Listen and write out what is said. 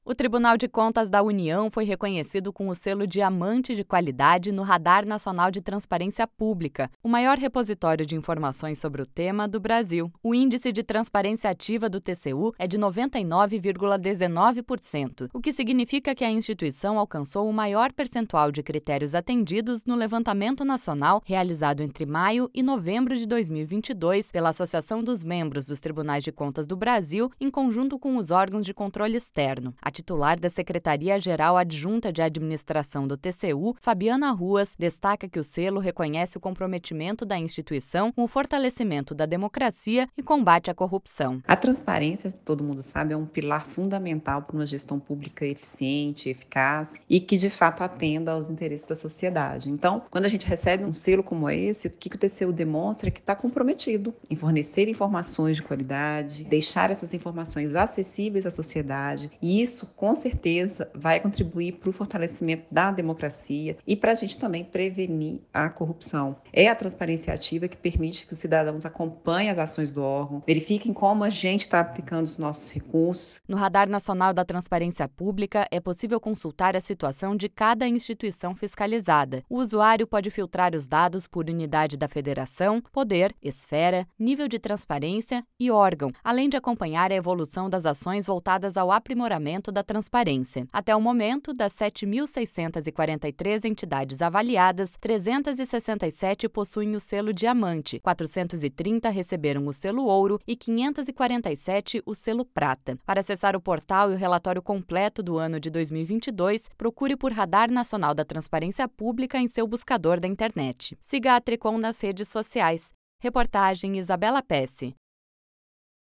O Tribunal de Contas da União foi reconhecido com o selo Diamante de Qualidade no Radar Nacional de Transparência Pública, o maior repositório de informações sobre o tema do Brasil. O índice de transparência ativa do TCU é de 99,19%, o que significa que a instituição alcançou o maior percentual de critérios atendidos no levantamento nacional realizado entre maio e novembro de 2022 pela Associação dos Membros dos Tribunais de Contas do Brasil, em conjunto com os órgãos de controle externo. A titular da Secretaria-Geral Adjunta de Administração do TCU, Fabiana Ruas, destaca que o selo reconhece o comprometimento da instituição com o fortalecimento da democracia e combate à corrupção. A transparência, todo mundo sabe, é um pilar fundamental para uma gestão pública eficiente, eficaz e que, de fato, atenda aos interesses da sociedade. Então, quando a gente recebe um selo como esse, o que o TCU demonstra é que está comprometido em fornecer informações de qualidade, deixar essas informações acessíveis à sociedade, e isso, com certeza, vai contribuir para o fortalecimento da democracia e para a gente também prevenir a corrupção. É a transparência ativa que permite que os cidadãos acompanhem as ações do órgão, verifiquem como a gente está aplicando os nossos recursos. No Radar Nacional da Transparência Pública, é possível consultar a situação de cada instituição fiscalizada. O usuário pode filtrar os dados por unidade da federação, poder, esfera, nível de transparência e órgão, além de acompanhar a evolução das ações voltadas ao aprimoramento da transparência. Até o momento, das 7.643 entidades avaliadas, 367 possuem o selo Diamante, 430 receberam o selo Ouro e 547 o selo Prata. Para acessar o portal e o relatório completo do ano de 2022, procure por Radar Nacional da Transparência Pública em seu buscador da internet. Siga a Tricom nas redes sociais. Reportagem Isabela Pesce.